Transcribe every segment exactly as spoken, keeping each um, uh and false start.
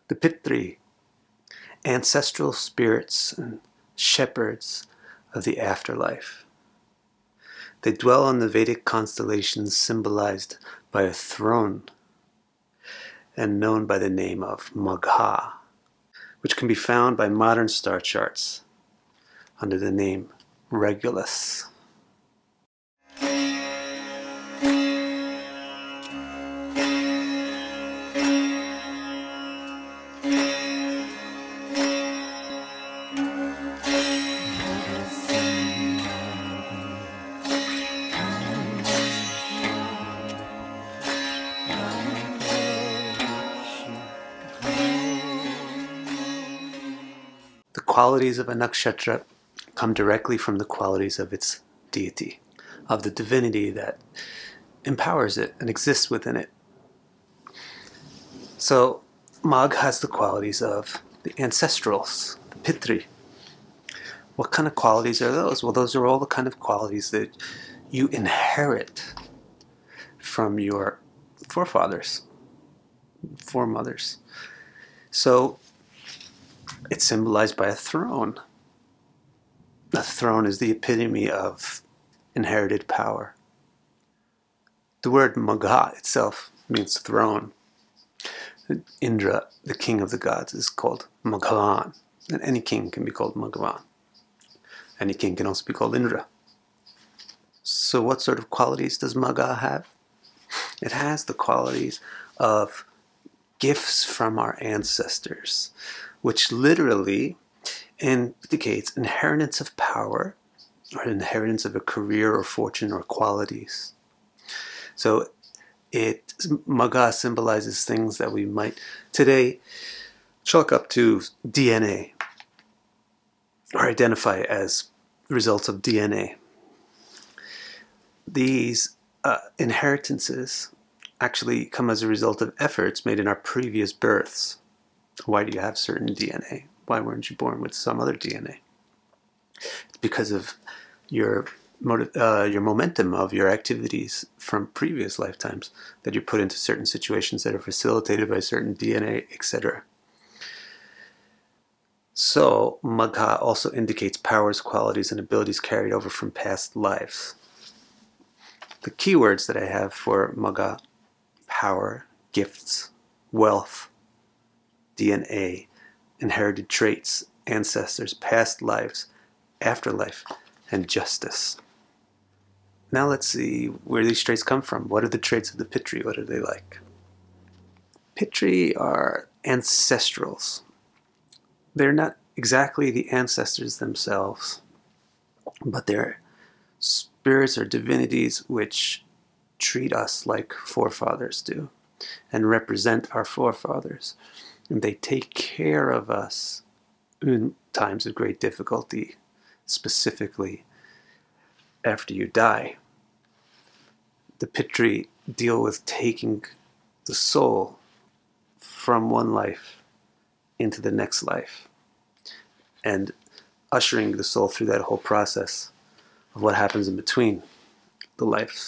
The Pitri, ancestral spirits and shepherds of the afterlife. They dwell on the Vedic constellations symbolized by a throne and known by the name of Magha, which can be found by modern star charts under the name Regulus. The qualities of a nakshatra come directly from the qualities of its deity, of the divinity that empowers it and exists within it. So Magh has the qualities of the ancestrals, the Pitri. What kind of qualities are those? Well, those are all the kind of qualities that you inherit from your forefathers, foremothers. So it's symbolized by a throne. A throne is the epitome of inherited power. The word Magha itself means throne. Indra, the king of the gods, is called Maghavan, and any king can be called Maghavan. Any king can also be called Indra. So what sort of qualities does Magha have? It has the qualities of gifts from our ancestors, which literally indicates inheritance of power or inheritance of a career or fortune or qualities. So it Magha symbolizes things that we might today chalk up to D N A or identify as results of D N A. These uh, inheritances actually come as a result of efforts made in our previous births. Why do you have certain D N A? Why weren't you born with some other D N A? It's because of your uh, your momentum of your activities from previous lifetimes that you're put into certain situations that are facilitated by certain D N A, et cetera. So Magha also indicates powers, qualities, and abilities carried over from past lives. The keywords that I have for Magha: power, gifts, wealth, D N A, inherited traits, ancestors, past lives, afterlife, and justice. Now let's see where these traits come from. What are the traits of the Pitri? What are they like? Pitri are ancestrals. They're not exactly the ancestors themselves, but they're spirits or divinities which treat us like forefathers do and represent our forefathers. And they take care of us in times of great difficulty, specifically after you die. The Pitri deal with taking the soul from one life into the next life and ushering the soul through that whole process of what happens in between the lives.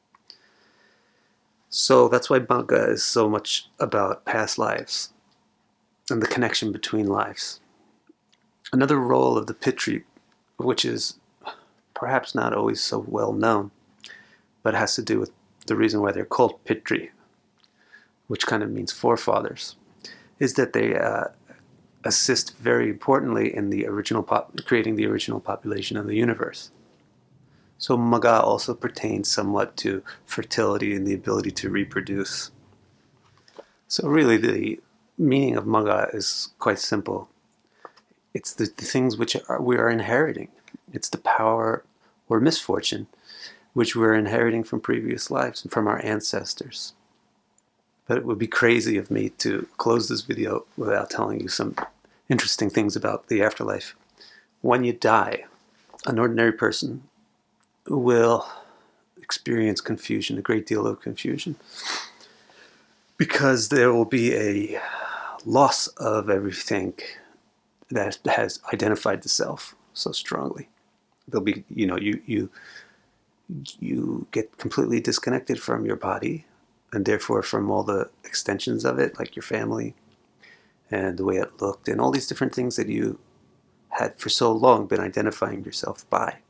So that's why Magha is so much about past lives and the connection between lives. Another role of the Pitri, which is perhaps not always so well known, but has to do with the reason why they're called Pitri, which kind of means forefathers, is that they uh, assist very importantly in the original pop- creating the original population of the universe. So Magha also pertains somewhat to fertility and the ability to reproduce. So really the meaning of Magha is quite simple. It's the, the things which are, we are inheriting. It's the power or misfortune which we're inheriting from previous lives and from our ancestors. But it would be crazy of me to close this video without telling you some interesting things about the afterlife. When you die, an ordinary person will experience confusion, a great deal of confusion, because there will be a loss of everything that has identified the self so strongly. There'll be, you know, you you you get completely disconnected from your body, and therefore from all the extensions of it, like your family and the way it looked, and all these different things that you had for so long been identifying yourself by.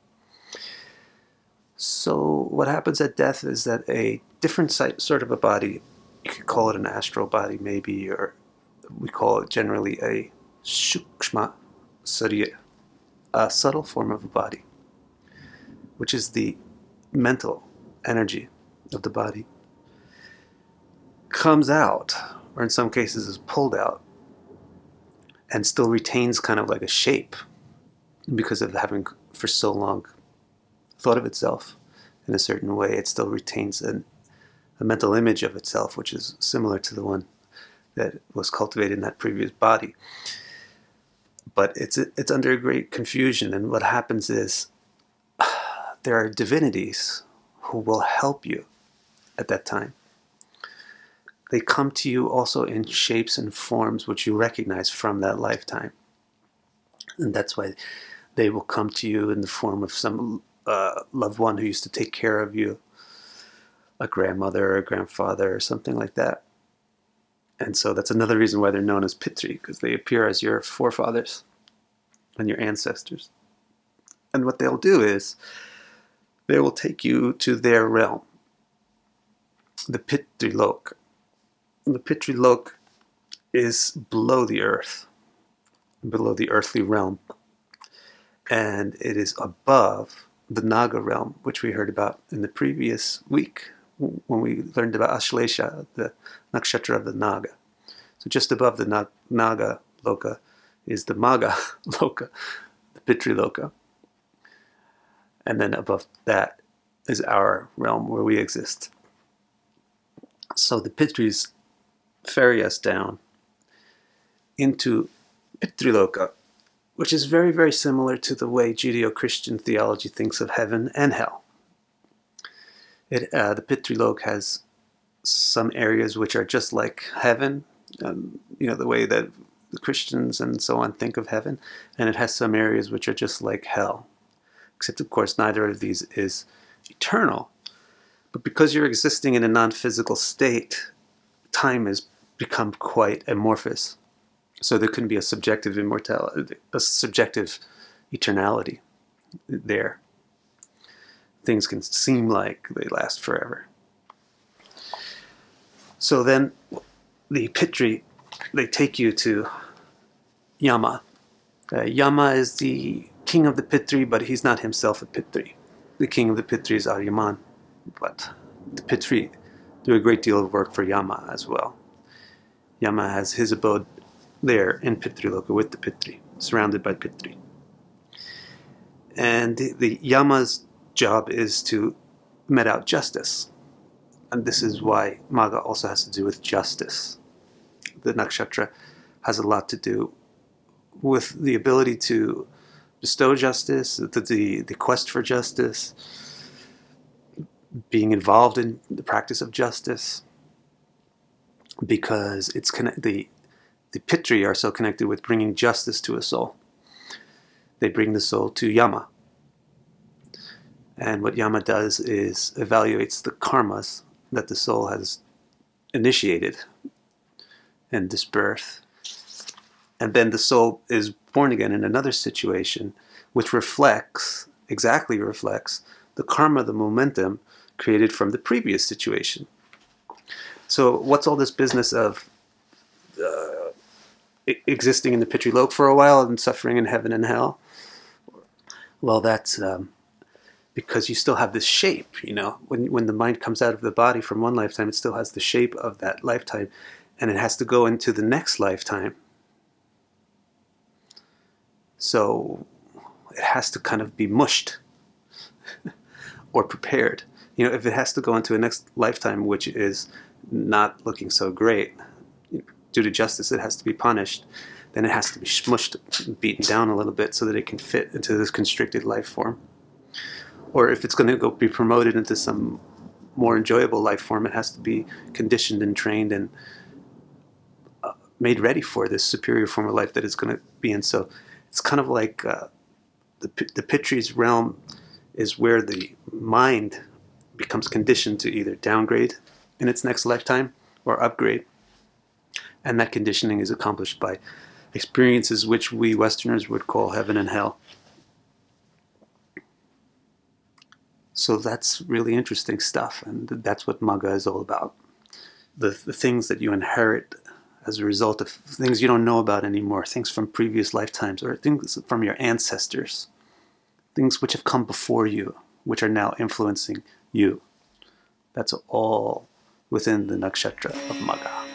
So what happens at death is that a different sort of a body, you could call it an astral body maybe, or we call it generally a shukshma sarira, a subtle form of a body, which is the mental energy of the body, comes out, or in some cases is pulled out, and still retains kind of like a shape because of having for so long thought of itself in a certain way. It still retains an, a mental image of itself, which is similar to the one that was cultivated in that previous body. But it's it's under great confusion, and what happens is there are divinities who will help you at that time. They come to you also in shapes and forms which you recognize from that lifetime. And that's why they will come to you in the form of some uh, loved one who used to take care of you, a grandmother or a grandfather or something like that. And so that's another reason why they're known as Pitri, because they appear as your forefathers and your ancestors. And what they'll do is they will take you to their realm, the Pitri Lok. The Pitri Lok is below the earth, below the earthly realm. And it is above the Naga realm, which we heard about in the previous week when we learned about Ashlesha, the nakshatra of the Naga. So just above the Na- Naga Loka is the Maga Loka, the Pitri Loka. And then above that is our realm where we exist. So the Pitris ferry us down into Pitriloka, which is very, very similar to the way Judeo-Christian theology thinks of heaven and hell. It, uh, the Pitrilok has some areas which are just like heaven, um, you know, the way that the Christians and so on think of heaven, and it has some areas which are just like hell. Except, of course, neither of these is eternal. But because you're existing in a non-physical state, time has become quite amorphous. So there can be a subjective immortality, a subjective eternality there. Things can seem like they last forever. So then the Pitri, they take you to Yama. Uh, Yama is the king of the Pitri, but he's not himself a Pitri. The king of the Pitri is Aryaman, but the Pitri do a great deal of work for Yama as well. Yama has his abode there in Pitriloka with the Pitri, surrounded by Pitri. And the, the Yama's job is to met out justice. And this is why Maga also has to do with justice. The nakshatra has a lot to do with the ability to bestow justice, the, the, the quest for justice, being involved in the practice of justice, because it's connect, the the Pitri are so connected with bringing justice to a soul. They bring the soul to Yama. And what Yama does is evaluates the karmas that the soul has initiated in this birth. And then the soul is born again in another situation, which reflects, exactly reflects, the karma, the momentum created from the previous situation. So what's all this business of uh, existing in the Pitri Lok for a while and suffering in heaven and hell? Well, that's um, because you still have this shape, you know. When, when the mind comes out of the body from one lifetime, it still has the shape of that lifetime, and it has to go into the next lifetime. So it has to kind of be mushed or prepared. You know, if it has to go into a next lifetime, which is not looking so great, due to justice, it has to be punished, then it has to be smushed, beaten down a little bit so that it can fit into this constricted life form. Or if it's going to go be promoted into some more enjoyable life form, it has to be conditioned and trained and uh, made ready for this superior form of life that it's going to be in. So it's kind of like uh, the, the Pitri's realm is where the mind becomes conditioned to either downgrade in its next lifetime or upgrade. And that conditioning is accomplished by experiences which we Westerners would call heaven and hell. So that's really interesting stuff, and that's what Magga is all about. The, the things that you inherit as a result of things you don't know about anymore, things from previous lifetimes, or things from your ancestors, things which have come before you, which are now influencing you. That's all within the nakshatra of Magga.